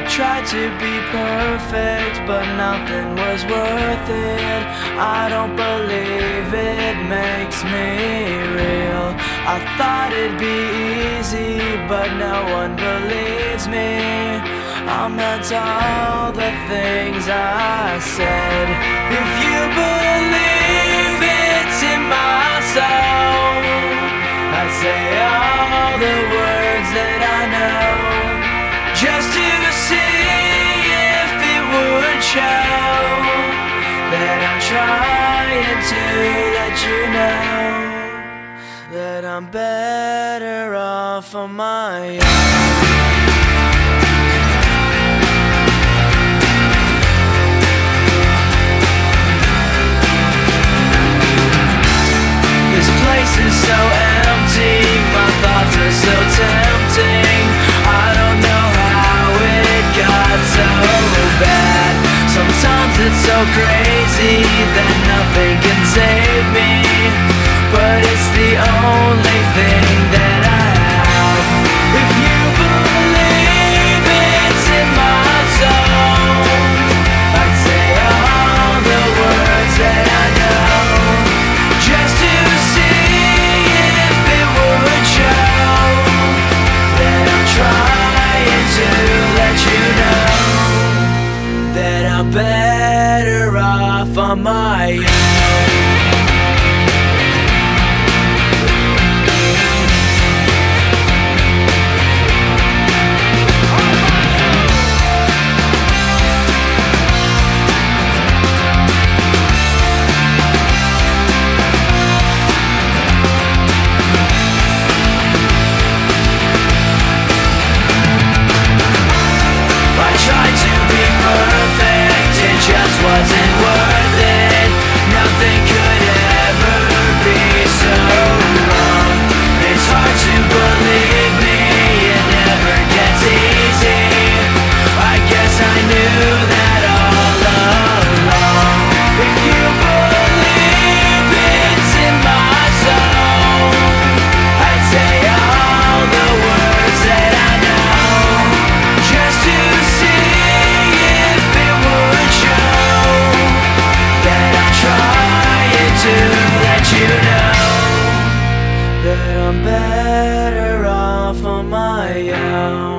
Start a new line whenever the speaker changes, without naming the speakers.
tried to be perfect, but nothing was worth it. I don't believe it makes me real. I thought it'd be easy, but no one believes me. I meant all the things I said. If you believe it's in my soul, I'd say all the words that I know, just to see if it would show that I'm trying to let you know that I'm better off on my own. This place is so empty, my thoughts are so tempting. I don't know how it got so bad. Sometimes it's so crazy that nothing can save me, but it's the only thing that I have. If you believe it's in my soul, I'd say all the words that I know, just to see if it would show that I'm trying to let you know that I'm better off on my own. Wasn't worth it. Nothing could ever be so wrong. It's hard to believe me, it never gets easy. I guess I knew that all along. If you believe it's in my soul, I'd say all the words that I know, just to see if it would show to let you know that I'm better off on my own.